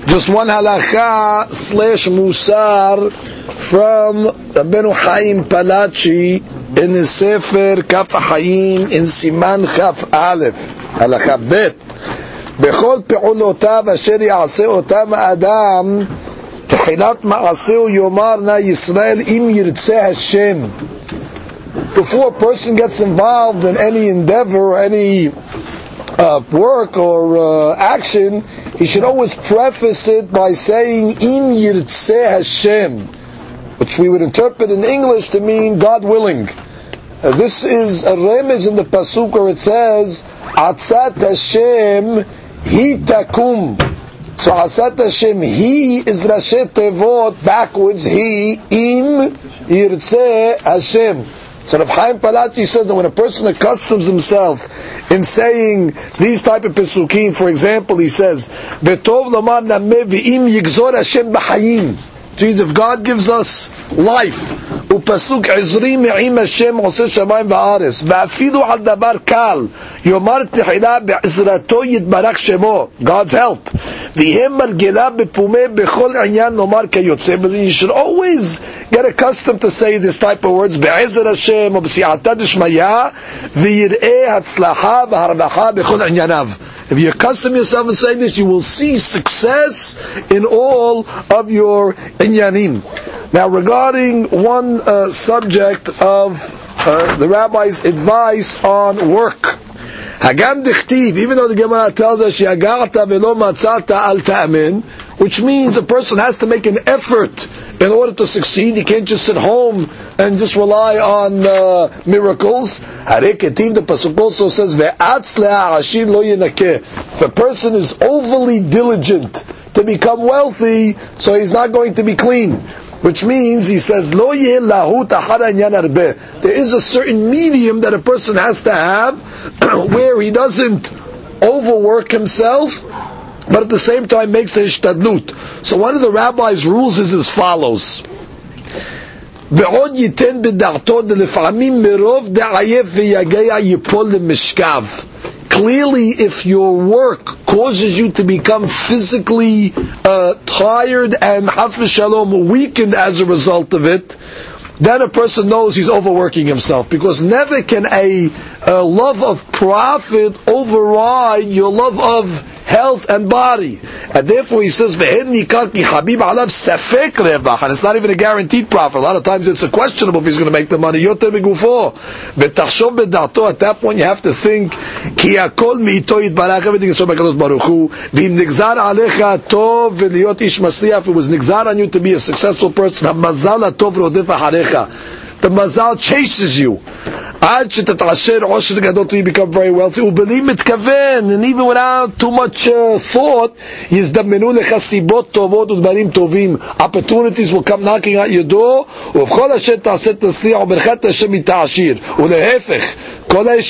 Just one halakha slash musar from Rabbeinu Chaim Palachi in his Sefer Kaf Hayim in Siman Kaf Aleph. Halakha Bet. Bechol pe'ulotav asher ya'aseh otam adam tehilat ma'aseu yomar na Yisrael im yirtzeh Hashem. Before a person gets involved in any endeavor or any work or action, he should always preface it by saying Im Yirtzeh Hashem, which we would interpret in English to mean God willing. This is a remez in the pasuk where it says Atzat Hashem Hi Takum. So Atzat Hashem Hi is Rashi Tevot backwards Hi Im Yirtzeh Hashem. So Rav Chaim Palachi says that when a person accustoms himself in saying these type of pesukim, for example, he says, "V'tov lomar nameh v'im yigzor Hashem b'chayim." Means if God gives us life, upasuk izri me'im Hashem oseh shamayim va'aretz, va'afilu al dabar kal, yomar tehila be'izrato yitbarach shemo, God's help. V'hem malgela b'pumeh b'chol inyan nomar kayotzeh. But you should always get accustomed to say this type of words, be'ezra Hashem or b'siyata d'shmaya, v'yir'eh hatzlacha v'harvacha b'chol inyanav. If you accustom yourself to saying this, you will see success in all of your inyanim. Now, regarding one subject of the rabbi's advice on work, Hagam dichtiv, even though the Gemara tells us Yagarta velo matzata al ta'amin, which means a person has to make an effort in order to succeed. He can't just sit home and just rely on miracles. Hareketiv, the pasuk also says ve'atz le'ashir lo yenakeh. If a person is overly diligent to become wealthy, so he's not going to be clean. Which means, he says, lo yeh lahu tahara inyan arbeh. There is a certain medium that a person has to have where he doesn't overwork himself, but at the same time makes a ishtadlut. So one of the rabbi's rules is as follows. Ve'od yiten b'da'ato delefamim merov de'ayef ve'yagaya yipol lemishkav. Clearly, if your work causes you to become physically tired and chas v'shalom weakened as a result of it, then a person knows he's overworking himself, because never can a love of profit override your love of health and body. And therefore he says, and it's not even a guaranteed profit. A lot of times it's a questionable if he's going to make the money. At that point you have to think, everything is so Baruch Hu. If it was nigzar on you to be a successful person, the mazal chases you. You become very wealthy. And even without too much thought, opportunities will come knocking at your door. All that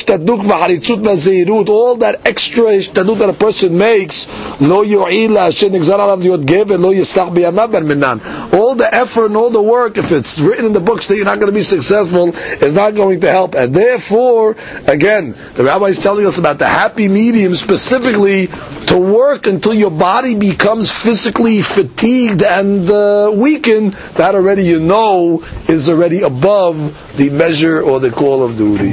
extra ishtadlut that a person makes, all the effort and all the work, if it's written in the books that you're not going to be successful, is not going to help. And therefore, again, the rabbi is telling us about the happy medium, specifically to work until your body becomes physically fatigued and weakened. That already, is already above the measure or the call of duty.